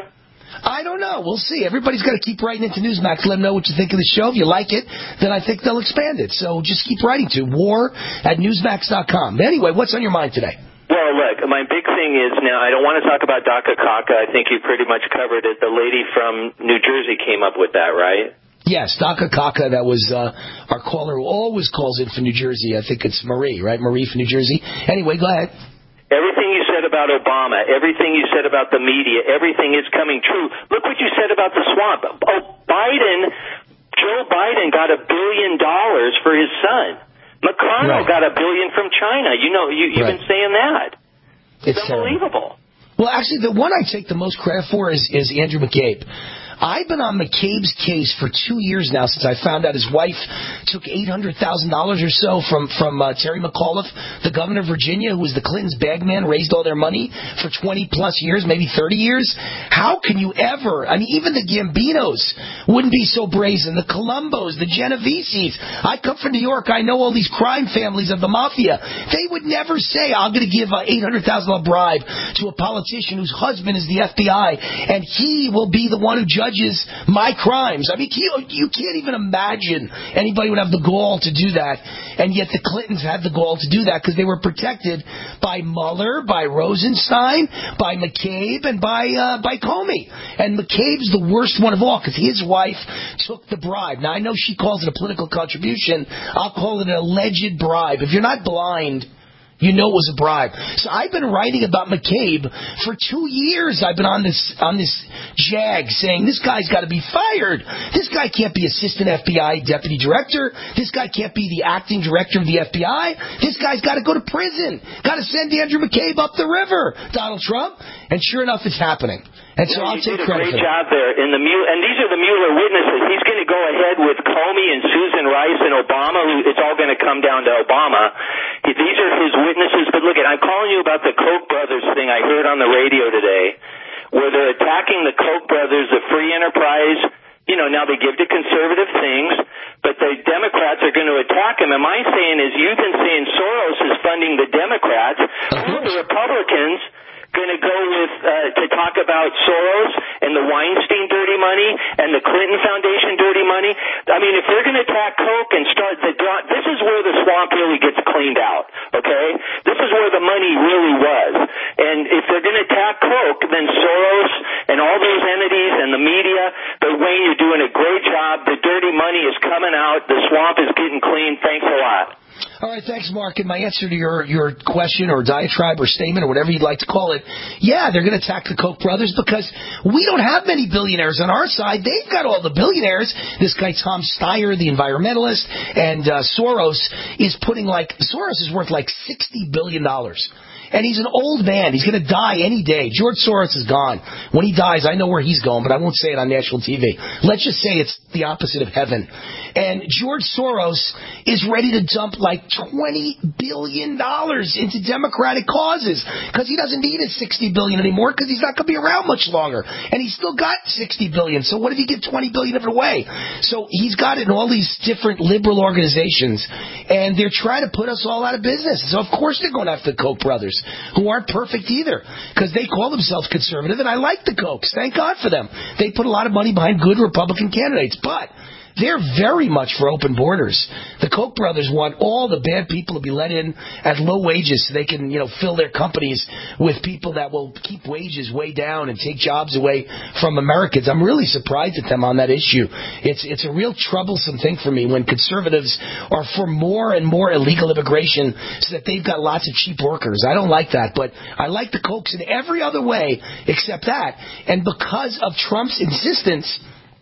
I don't know. We'll see. Everybody's got to keep writing into Newsmax. Let them know what you think of the show. If you like it, then I think they'll expand it. So just keep writing to war at newsmax dot com. Anyway, what's on your mind today? Well, look, my big thing is now, I don't want to talk about DACA CACA. I think you pretty much covered it. The lady from New Jersey came up with that, right? Yes, DACA CACA. That was uh, our caller who always calls in from New Jersey. I think it's Marie, right? Marie from New Jersey. Anyway, go ahead. Everything you said about Obama, everything you said about the media, everything is coming true. Look what you said about the swamp. Oh, Biden, Joe Biden got a billion dollars for his son. McConnell right. got a billion from China. You know, you, you've right. been saying that. It's, it's unbelievable. Terrible. Well, actually, the one I take the most credit for is, is Andrew McCabe. I've been on McCabe's case for two years now since I found out his wife took eight hundred thousand dollars or so from, from uh, Terry McAuliffe, the governor of Virginia, who was the Clintons' bagman, raised all their money for twenty-plus years, maybe thirty years. How can you ever, I mean, even the Gambinos wouldn't be so brazen, the Colombos, the Genoveses. I come from New York. I know all these crime families of the mafia. They would never say, I'm going to give an eight hundred thousand dollars bribe to a politician whose husband is the F B I, and he will be the one who judges my crimes. I mean, you, you can't even imagine anybody would have the gall to do that, and yet the Clintons had the gall to do that because they were protected by Mueller, by Rosenstein, by McCabe, and by uh, by Comey. And McCabe's the worst one of all because his wife took the bribe. Now, I know she calls it a political contribution. I'll call it an alleged bribe. If you're not blind, you know it was a bribe. So I've been writing about McCabe for two years. I've been on this on this jag saying this guy's got to be fired. This guy can't be assistant F B I deputy director. This guy can't be the acting director of the F B I. This guy's got to go to prison. Got to send Andrew McCabe up the river, Donald Trump. And sure enough, it's happening. And so yeah, I'll take credit. You did a credit great for job there. In the Mueller, and these are the Mueller witnesses. He's going to go ahead with Comey and Susan Rice and Obama. Who, it's all going to come down to Obama. These are his witnesses. But look, at I'm calling you about the Koch brothers thing I heard on the radio today, where they're attacking the Koch brothers, the free enterprise. You know, now they give to conservative things, but the Democrats are going to attack him. And my saying is, you've been saying Soros is funding the Democrats. Who are the Republicans going to go with uh, to talk about Soros and the Weinstein dirty money and the Clinton Foundation dirty money? I mean, if they're going to attack Koch and start the this is where the swamp really gets cleaned out, okay? This is where the money really was. And if they're going to attack Koch, then Soros and all those entities and the media, but Wayne, you're doing a great job. The dirty money is coming out. The swamp is getting clean. Thanks a lot. All right, thanks, Mark. And my answer to your, your question or diatribe or statement or whatever you'd like to call it, yeah, they're going to attack the Koch brothers because we don't have many billionaires on our side. They've got all the billionaires. This guy Tom Steyer, the environmentalist, and uh, Soros is putting like, Soros is worth like sixty billion dollars. And he's an old man. He's going to die any day. George Soros is gone. When he dies, I know where he's going, but I won't say it on national T V. Let's just say it's the opposite of heaven. And George Soros is ready to dump like twenty billion dollars into Democratic causes because he doesn't need his sixty billion dollars anymore because he's not going to be around much longer. And he's still got sixty billion dollars. So what if he give twenty billion dollars of it away? So he's got it in all these different liberal organizations, and they're trying to put us all out of business. So of course they're going after the Koch brothers, who aren't perfect either, because they call themselves conservative, and I like the Kochs. Thank God for them. They put a lot of money behind good Republican candidates, but they're very much for open borders. The Koch brothers want all the bad people to be let in at low wages so they can, you know, fill their companies with people that will keep wages way down and take jobs away from Americans. I'm really surprised at them on that issue. It's it's a real troublesome thing for me when conservatives are for more and more illegal immigration so that they've got lots of cheap workers. I don't like that, but I like the Kochs in every other way except that. And because of Trump's insistence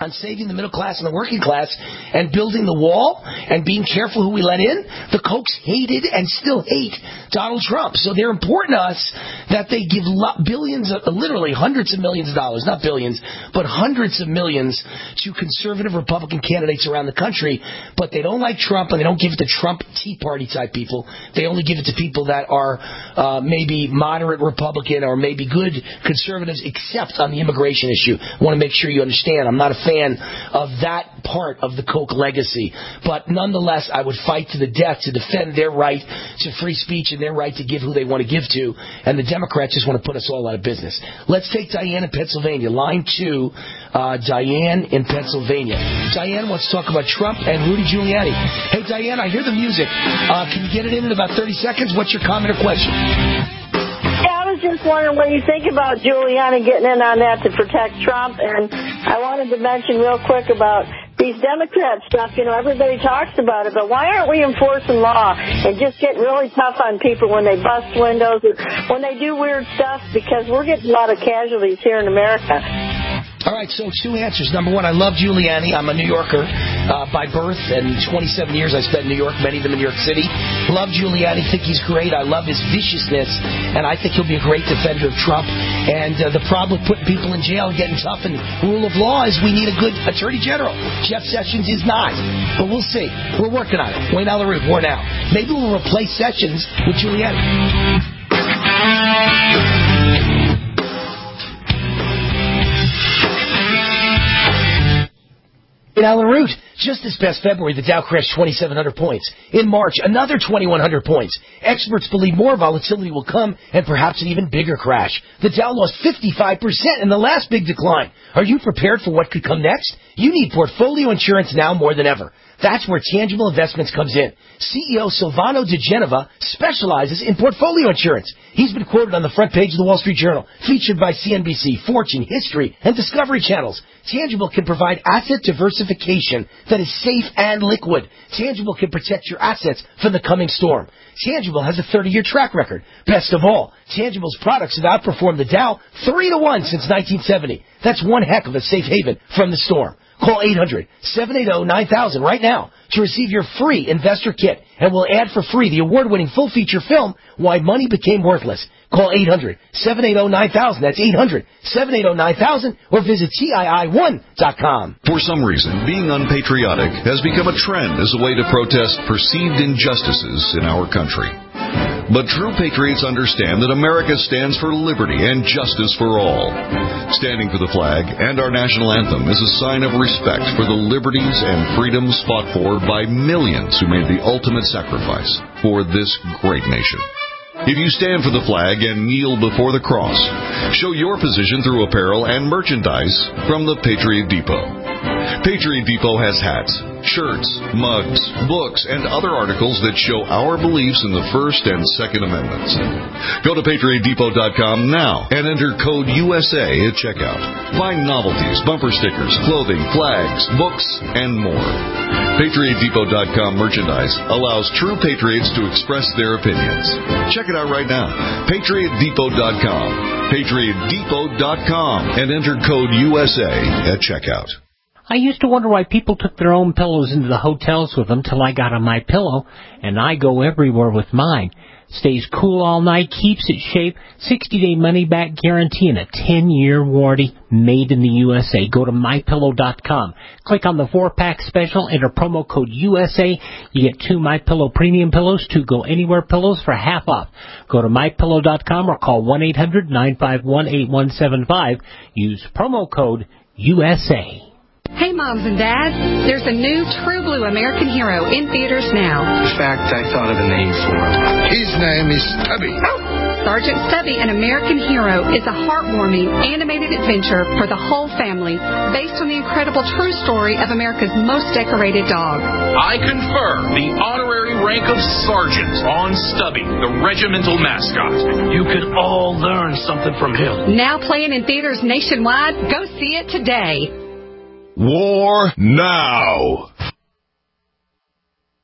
on saving the middle class and the working class and building the wall and being careful who we let in. The Kochs hated and still hate Donald Trump. So they're important to us that they give billions, of, literally hundreds of millions of dollars, not billions, but hundreds of millions to conservative Republican candidates around the country. But they don't like Trump, and they don't give it to Trump Tea Party type people. They only give it to people that are uh, maybe moderate Republican or maybe good conservatives, except on the immigration issue. I want to make sure you understand I'm not a fan of that part of the Koch legacy. But nonetheless, I would fight to the death to defend their right to free speech and their right to give who they want to give to. And the Democrats just want to put us all out of business. Let's take Diane in Pennsylvania. Line two, uh, Diane in Pennsylvania. Diane wants to talk about Trump and Rudy Giuliani. Hey, Diane, I hear the music. Uh, can you get it in in about thirty seconds? What's your comment or question? Yeah, I was just wondering what you think about Giuliani getting in on that to protect Trump. And I wanted to mention real quick about these Democrat stuff. You know, everybody talks about it, but why aren't we enforcing law and just getting really tough on people when they bust windows, when they do weird stuff? Because we're getting a lot of casualties here in America. All right, so two answers. Number one, I love Giuliani. I'm a New Yorker uh, by birth, and twenty-seven years I spent in New York, many of them in New York City. Love Giuliani, think he's great. I love his viciousness, and I think he'll be a great defender of Trump. And uh, the problem with putting people in jail and getting tough and rule of law is we need a good attorney general. Jeff Sessions is not, but we'll see. We're working on it. Wayne Allyn Root, war now. Maybe we'll replace Sessions with Giuliani. In Allyn Root, just this past February, the Dow crashed twenty-seven hundred points. In March, another twenty-one hundred points. Experts believe more volatility will come and perhaps an even bigger crash. The Dow lost fifty-five percent in the last big decline. Are you prepared for what could come next? You need portfolio insurance now more than ever. That's where Tangible Investments comes in. C E O Silvano De Genova specializes in portfolio insurance. He's been quoted on the front page of the Wall Street Journal, featured by C N B C, Fortune, History, and Discovery Channels. Tangible can provide asset diversification that is safe and liquid. Tangible can protect your assets from the coming storm. Tangible has a thirty-year track record. Best of all, Tangible's products have outperformed the Dow three to one since nineteen seventy. That's one heck of a safe haven from the storm. Call eight hundred, seven eight zero, nine thousand right now to receive your free investor kit, and we'll add for free the award-winning full-feature film, Why Money Became Worthless. Call eight hundred, seven eight zero, nine thousand. That's eight hundred, seven eight zero, nine thousand, or visit T I I one dot com. For some reason, being unpatriotic has become a trend as a way to protest perceived injustices in our country. But true patriots understand that America stands for liberty and justice for all. Standing for the flag and our national anthem is a sign of respect for the liberties and freedoms fought for by millions who made the ultimate sacrifice for this great nation. If you stand for the flag and kneel before the cross, show your position through apparel and merchandise from the Patriot Depot. Patriot Depot has hats, shirts, mugs, books, and other articles that show our beliefs in the First and Second Amendments. Go to Patriot Depot dot com now and enter code U S A at checkout. Find novelties, bumper stickers, clothing, flags, books, and more. Patriot Depot dot com merchandise allows true patriots to express their opinions. Check it out right now. Patriot Depot dot com. Patriot Depot dot com and enter code U S A at checkout. I used to wonder why people took their own pillows into the hotels with them till I got on My Pillow, and I go everywhere with mine. Stays cool all night, keeps its shape, sixty-day money-back guarantee, and a ten-year warranty, made in the U S A. Go to My Pillow dot com. Click on the four-pack special, enter promo code U S A. You get two My Pillow premium pillows, two Go Anywhere pillows for half off. Go to My Pillow dot com or call one eight hundred, nine five one, eight one seven five. Use promo code U S A. Hey, moms and dads, there's a new True Blue American Hero in theaters now. In fact, I thought of a name for him. His name is Stubby. Sergeant Stubby, an American Hero, is a heartwarming, animated adventure for the whole family, based on the incredible true story of America's most decorated dog. I confer the honorary rank of Sergeant on Stubby, the regimental mascot. You can all learn something from him. Now playing in theaters nationwide. Go see it today. War now.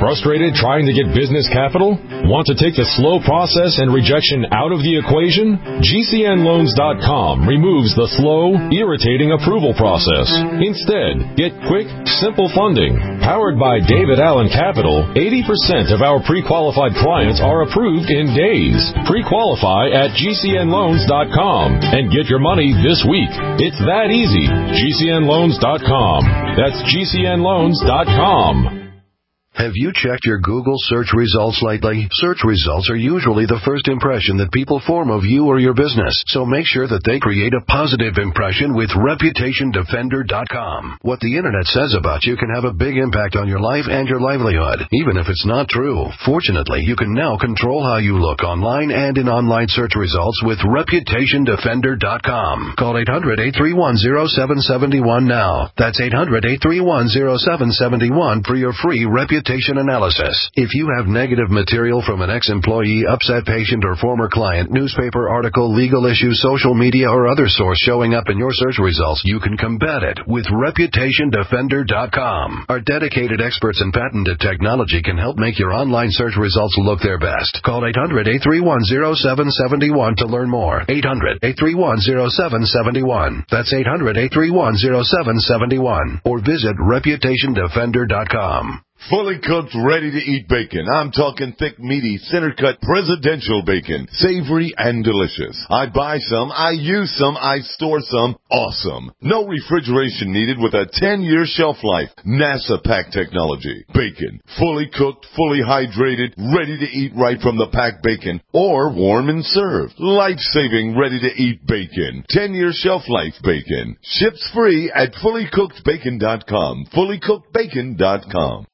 Frustrated trying to get business capital? Want to take the slow process and rejection out of the equation? G C N loans dot com removes the slow, irritating approval process. Instead, get quick, simple funding. Powered by David Allen Capital, eighty percent of our pre-qualified clients are approved in days. Pre-qualify at G C N loans dot com and get your money this week. It's that easy. G C N loans dot com. That's G C N loans dot com. Have you checked your Google search results lately? Search results are usually the first impression that people form of you or your business, so make sure that they create a positive impression with reputation defender dot com. What the internet says about you can have a big impact on your life and your livelihood, even if it's not true. Fortunately, you can now control how you look online and in online search results with reputation defender dot com. Call eight hundred, eight three one, zero seven seven one now. That's eight hundred, eight three one, zero seven seven one for your free reputation analysis. If you have negative material from an ex-employee, upset patient, or former client, newspaper article, legal issue, social media, or other source showing up in your search results, you can combat it with reputation defender dot com. Our dedicated experts in patented technology can help make your online search results look their best. Call eight hundred, eight three one, zero seven seven one to learn more. eight hundred, eight three one, zero seven seven one. That's eight hundred, eight three one, zero seven seven one. Or visit reputation defender dot com. Fully cooked, ready-to-eat bacon. I'm talking thick, meaty, center-cut presidential bacon. Savory and delicious. I buy some, I use some, I store some. Awesome. No refrigeration needed with a ten-year shelf life. NASA pack technology. Bacon. Fully cooked, fully hydrated, ready to eat right from the packed bacon. Or warm and served. Life-saving, ready-to-eat bacon. ten-year shelf life bacon. Ships free at fully cooked bacon dot com. fully cooked bacon dot com.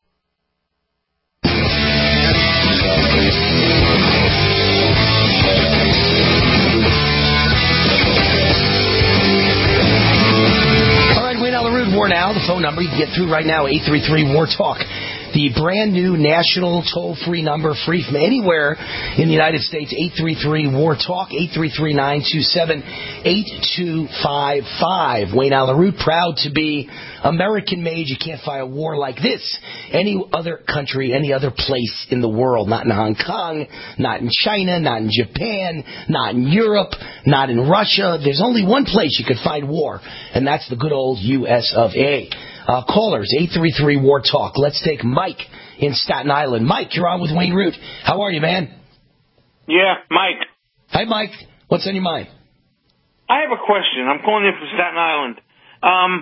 War Now, the phone number you can get through right now, eight three three, war talk. The brand new national toll-free number, free from anywhere in the United States, eight three three, war talk, eight three three, nine two seven, eight two five five. Wayne Allyn Root, proud to be American-made. You can't fight a war like this any other country, any other place in the world. Not in Hong Kong, not in China, not in Japan, not in Europe, not in Russia. There's only one place you could fight war, and that's the good old U S of A. Uh, callers, eight three three, war talk. Let's take Mike in Staten Island. Mike, you're on with Wayne Root. How are you, man? Yeah, Mike. Hi, Mike. What's on your mind? I have a question. I'm calling in from Staten Island. Um,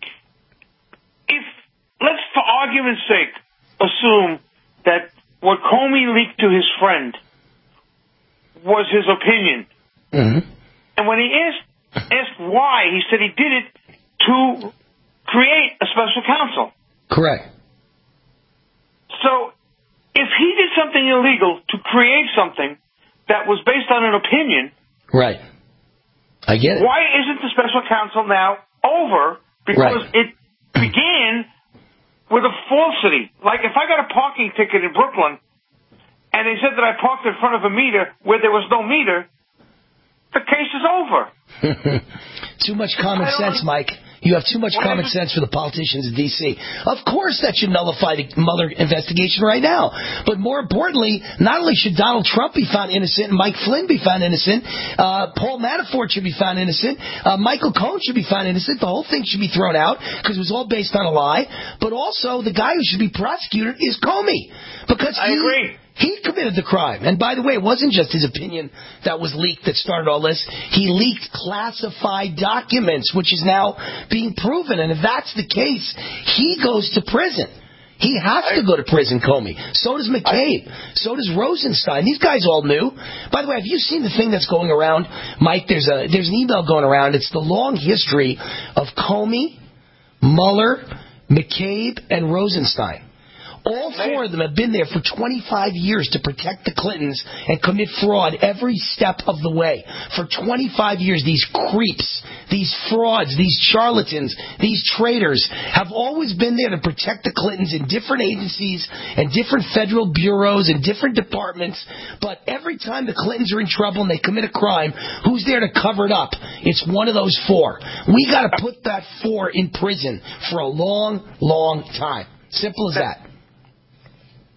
if, let's, for argument's sake, assume that what Comey leaked to his friend was his opinion. Mm-hmm. And when he asked, asked why, he said he did it to create a special counsel. Correct. So, if he did something illegal to create something that was based on an opinion... Right. I get it. Why isn't the special counsel now over? Because right. it began with a falsity. Like, if I got a parking ticket in Brooklyn, and they said that I parked in front of a meter where there was no meter, the case is over. Too much common sense, Mike. You have too much common sense for the politicians in D C Of course that should nullify the Mueller investigation right now. But more importantly, not only should Donald Trump be found innocent and Mike Flynn be found innocent, uh, Paul Manafort should be found innocent, uh, Michael Cohen should be found innocent, the whole thing should be thrown out because it was all based on a lie. But also the guy who should be prosecuted is Comey. Because I he, agree. He committed the crime. And by the way, it wasn't just his opinion that was leaked that started all this. He leaked classified documents, which is now being proven. And if that's the case, he goes to prison. He has to go to prison, Comey. So does McCabe. So does Rosenstein. These guys all knew. By the way, have you seen the thing that's going around? Mike, there's a there's an email going around. It's the long history of Comey, Mueller, McCabe, and Rosenstein. All four of them have been there for twenty-five years to protect the Clintons and commit fraud every step of the way. For twenty-five years, these creeps, these frauds, these charlatans, these traitors have always been there to protect the Clintons in different agencies and different federal bureaus and different departments. But every time the Clintons are in trouble and they commit a crime, who's there to cover it up? It's one of those four. We got to put that four in prison for a long, long time. Simple as that.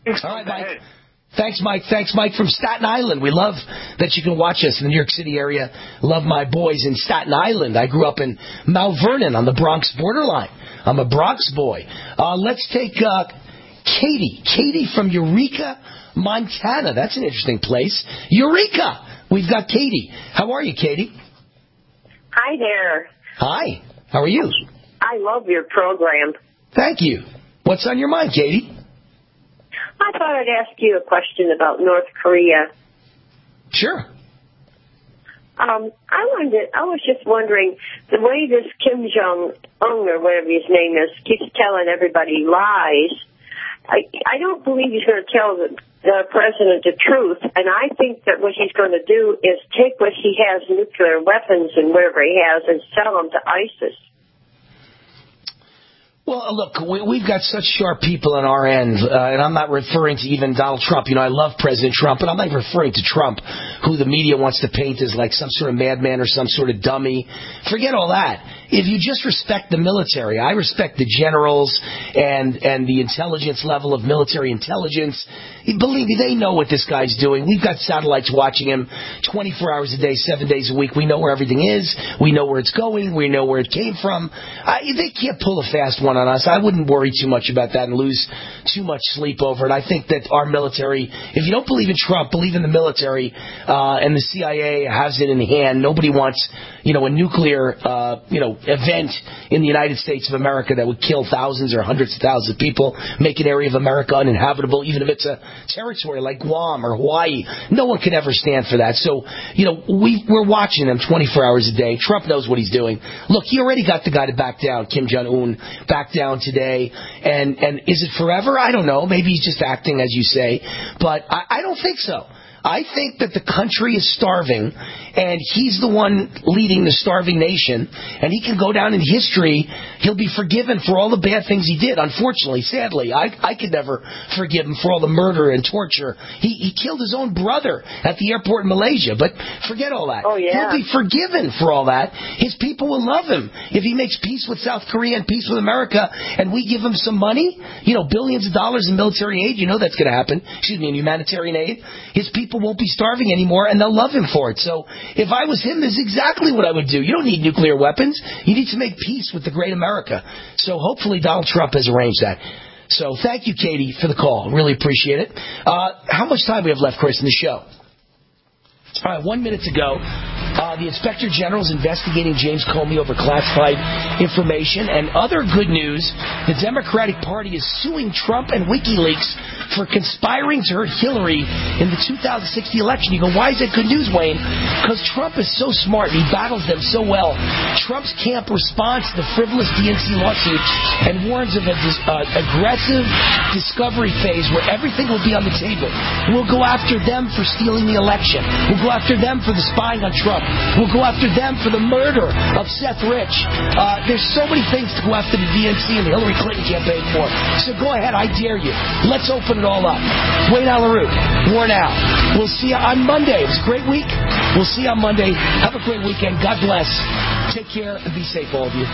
All right, Mike. Thanks, Mike. Thanks, Mike, from Staten Island. We love that you can watch us in the New York City area. Love my boys in Staten Island. I grew up in Mount Vernon on the Bronx borderline. I'm a Bronx boy. Uh, let's take uh, Katie. Katie from Eureka, Montana. That's an interesting place. Eureka! We've got Katie. How are you, Katie? Hi there. Hi. How are you? I love your program. Thank you. What's on your mind, Katie? I thought I'd ask you a question about North Korea. Sure. Um, I wanted. I was just wondering, the way this Kim Jong-un, or whatever his name is, keeps telling everybody lies, I, I don't believe he's going to tell the, the president the truth, and I think that what he's going to do is take what he has, nuclear weapons and whatever he has, and sell them to ISIS. Well, look, we, we've got such sharp people on our end, uh, and I'm not referring to even Donald Trump. You know, I love President Trump, but I'm not referring to Trump, who the media wants to paint as like some sort of madman or some sort of dummy. Forget all that. If you just respect the military, I respect the generals and and the intelligence level of military intelligence. Believe me, they know what this guy's doing. We've got satellites watching him twenty-four hours a day, seven days a week. We know where everything is. We know where it's going. We know where it came from. I, they can't pull a fast one on us. I wouldn't worry too much about that and lose too much sleep over it. I think that our military, if you don't believe in Trump, believe in the military, uh, and the C I A has it in hand. Nobody wants, you know, a nuclear, uh, you know, event in the United States of America that would kill thousands or hundreds of thousands of people, make an area of America uninhabitable, even if it's a territory like Guam or Hawaii. No one could ever stand for that. So, you know, we, we're watching them twenty-four hours a day. Trump knows what he's doing. Look, he already got the guy to back down, Kim Jong-un, back down today. And, and is it forever? I don't know. Maybe he's just acting, as you say. But I, I don't think so. I think that the country is starving, and he's the one leading the starving nation, and he can go down in history. He'll be forgiven for all the bad things he did, unfortunately, sadly. I, I could never forgive him for all the murder and torture. He, he killed his own brother at the airport in Malaysia, but forget all that. Oh, yeah. He'll be forgiven for all that. His people will love him. If he makes peace with South Korea and peace with America, and we give him some money, you know, billions of dollars in military aid, you know that's going to happen. Excuse me, in humanitarian aid. His people won't be starving anymore, and they'll love him for it. So if I was him, this is exactly what I would do. You don't need nuclear weapons. You need to make peace with the great America. So hopefully Donald Trump has arranged that. So thank you, Katie, for the call. Really appreciate it. Uh, how much time do we have left, Chris, in the show? All right, one minute to go. Uh, the Inspector General is investigating James Comey over classified information. And other good news, the Democratic Party is suing Trump and WikiLeaks for conspiring to hurt Hillary in the two thousand sixteen election. You go, why is that good news, Wayne? Because Trump is so smart and he battles them so well. Trump's camp responds to the frivolous D N C lawsuit and warns of an uh, aggressive discovery phase where everything will be on the table. We'll go after them for stealing the election. We'll go after them for the spying on Trump. We'll go after them for the murder of Seth Rich. Uh, there's so many things to go after the D N C and the Hillary Clinton campaign for. So go ahead, I dare you. Let's open it all up. Wayne Allyn Root, War Now. We'll see you on Monday. It was a great week. We'll see you on Monday. Have a great weekend. God bless. Take care and be safe, all of you.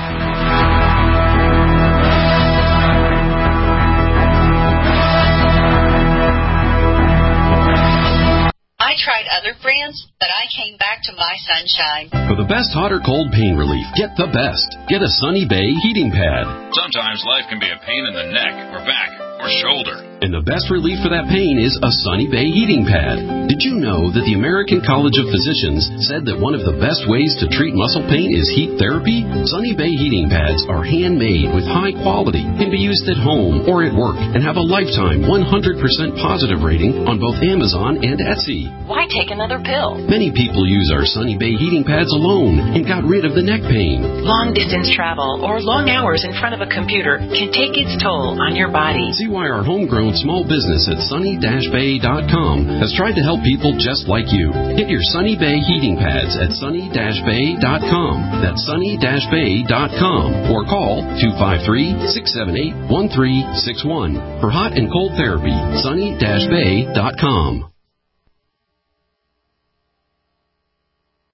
I tried other brands, but I came back to My Sunshine. For the best hot or cold pain relief, get the best. Get a Sunny Bay heating pad. Sometimes life can be a pain in the neck or back or shoulder. And the best relief for that pain is a Sunny Bay heating pad. Did you know that the American College of Physicians said that one of the best ways to treat muscle pain is heat therapy? Sunny Bay heating pads are handmade with high quality, can be used at home or at work, and have a lifetime one hundred percent positive rating on both Amazon and Etsy. Why take another pill? Many people use our Sunny Bay heating pads alone and got rid of the neck pain. Long distance travel or long hours in front of a computer can take its toll on your body. See why our homegrown small business at sunny dash bay dot com has tried to help people just like you. Get your Sunny Bay heating pads at sunny dash bay dot com. That's sunny dash bay dot com. Or call two five three, six seven eight, one three six one. For hot and cold therapy, sunny dash bay dot com.